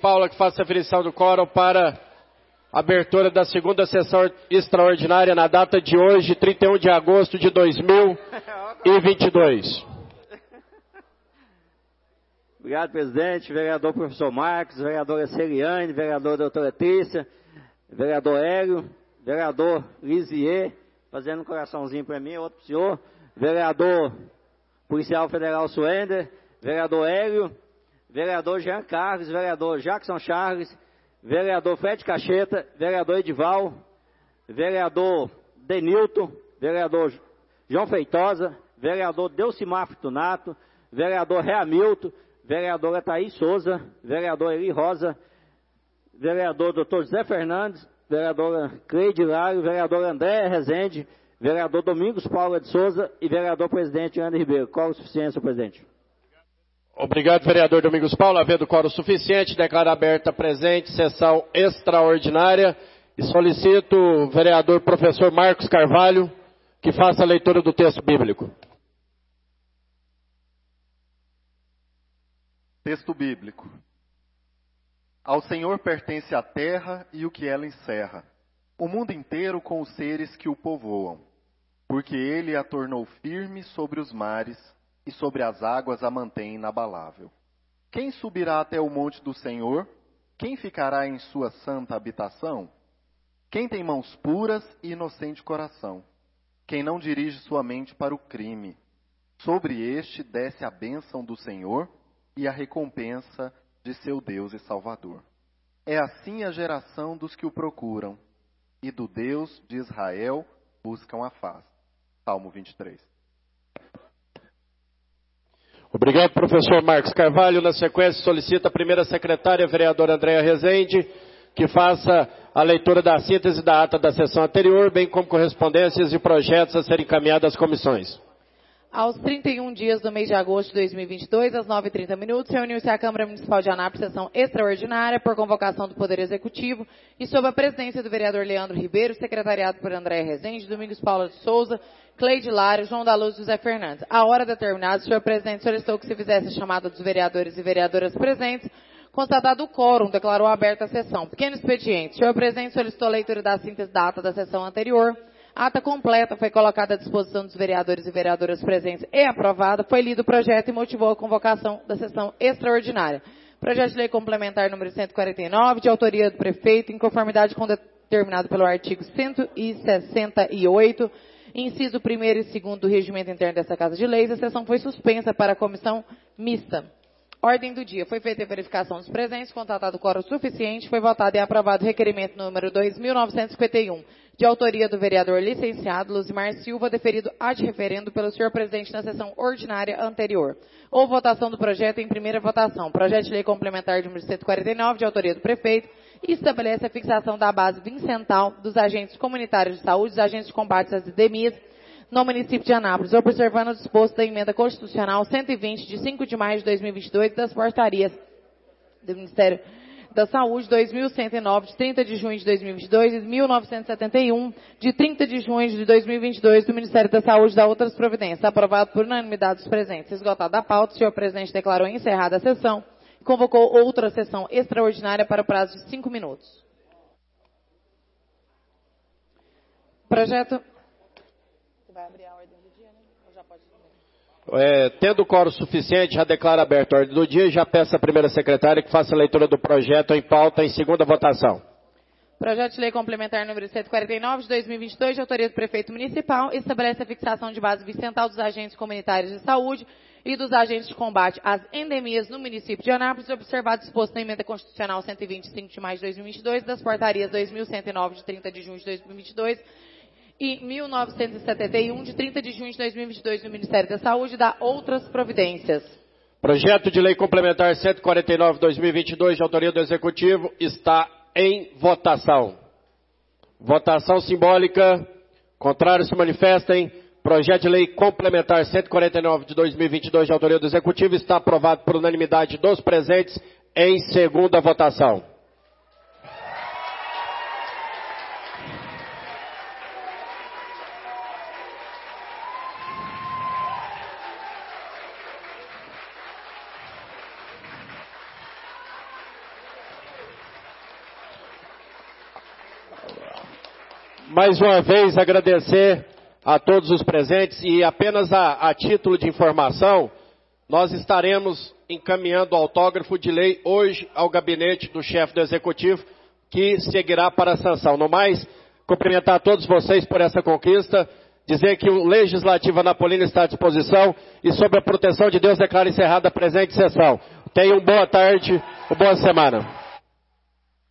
Paula, que faça a aferição do quórum para a abertura da segunda sessão extraordinária na data de hoje, 31 de agosto de 2022. Obrigado, presidente, vereador professor Marcos, vereadora Celiane, vereadora doutora Trícia, vereador Hélio, vereador Lisier, fazendo um coraçãozinho para mim, outro para o senhor, vereador policial federal Suender, vereador Hélio, vereador Jean Carlos, vereador Jackson Charles, vereador Fred Cacheta, vereador Edival, vereador Denilton, vereador João Feitosa, vereador Delcimar Fortunato, vereador Reamilton, vereadora Thaís Souza, vereador Eli Rosa, vereador Dr. José Fernandes, vereadora Cleide Hilário, vereador André Rezende, vereador Domingos Paula de Souza e vereador presidente Ana Ribeiro. Quórum suficiente, senhor presidente. Obrigado, vereador Domingos Paulo. Havendo quórum suficiente, declaro aberta a presente sessão extraordinária e solicito o vereador professor Marcos Carvalho que faça a leitura do texto bíblico. Texto bíblico. Ao Senhor pertence a terra e o que ela encerra, o mundo inteiro com os seres que o povoam, porque ele a tornou firme sobre os mares e sobre as águas a mantém inabalável. Quem subirá até o monte do Senhor? Quem ficará em sua santa habitação? Quem tem mãos puras e inocente coração? Quem não dirige sua mente para o crime? Sobre este desce a bênção do Senhor e a recompensa de seu Deus e Salvador. É assim a geração dos que o procuram, e do Deus de Israel buscam a face. Salmo 23. Obrigado, professor Marcos Carvalho. Na sequência, solicita a primeira secretária, a vereadora Andréa Rezende, que faça a leitura da síntese da ata da sessão anterior, bem como correspondências e projetos a serem encaminhados às comissões. Aos 31 dias do mês de agosto de 2022, às 9h30, reuniu-se a Câmara Municipal de Anápolis, sessão extraordinária, por convocação do Poder Executivo, e sob a presidência do vereador Leandro Ribeiro, secretariado por André Rezende, Domingos Paula de Souza, Cleide Hilário, João da Luz e José Fernandes. A hora determinada, o senhor presidente solicitou que se fizesse a chamada dos vereadores e vereadoras presentes. Constatado o quórum, declarou aberta a sessão. Pequeno expediente. O senhor presidente solicitou a leitura da síntese da ata da sessão anterior. A ata completa foi colocada à disposição dos vereadores e vereadoras presentes e aprovada. Foi lido o projeto e motivou a convocação da sessão extraordinária. Projeto de lei complementar número 149, de autoria do prefeito, em conformidade com o determinado pelo artigo 168, inciso 1º e 2º do regimento interno dessa Casa de Leis. A sessão foi suspensa para a comissão mista. Ordem do dia. Foi feita a verificação dos presentes, contatado o quórum suficiente, foi votado e aprovado o requerimento número 2.951, de autoria do vereador licenciado Luzimar Silva, deferido ad referendo pelo senhor presidente na sessão ordinária anterior. Houve votação do projeto em primeira votação. Projeto de lei complementar número 149, de autoria do prefeito, e estabelece a fixação da base vincental dos agentes comunitários de saúde, dos agentes de combate às endemias, no município de Anápolis, observando o disposto da emenda constitucional 120, de 5 de maio de 2022, das portarias do Ministério da Saúde, 2109, de 30 de junho de 2022, e 1971, de 30 de junho de 2022, do Ministério da Saúde, da outras providências, aprovado por unanimidade dos presentes. Esgotada a pauta, o senhor presidente declarou encerrada a sessão e convocou outra sessão extraordinária para o prazo de 5 minutos. Projeto... Vai abrir a ordem do dia, né? Ou já pode... Tendo quórum suficiente, já declaro aberta a ordem do dia e já peço à primeira secretária que faça a leitura do projeto em pauta em segunda votação. Projeto de lei complementar número 149 de 2022, de autoria do prefeito municipal, estabelece a fixação de base vincental dos agentes comunitários de saúde e dos agentes de combate às endemias no município de Anápolis, observado disposto na emenda constitucional 125 de maio de 2022, das portarias 2109 de 30 de junho de 2022, e 1971, de 30 de junho de 2022, do Ministério da Saúde, da outras providências. Projeto de lei complementar 149/2022, de autoria do Executivo, está em votação. Votação simbólica. Contrários se manifestem. Projeto de lei complementar 149 de 2022, de autoria do Executivo, está aprovado por unanimidade dos presentes em segunda votação. mais uma vez agradecer a todos os presentes e apenas a título de informação, nós estaremos encaminhando o autógrafo de lei hoje ao gabinete do chefe do Executivo, que seguirá para a sanção. No mais, cumprimentar a todos vocês por essa conquista, dizer que o Legislativo Anapolina está à disposição e sob a proteção de Deus declaro encerrada a presente sessão. Tenham boa tarde, boa semana.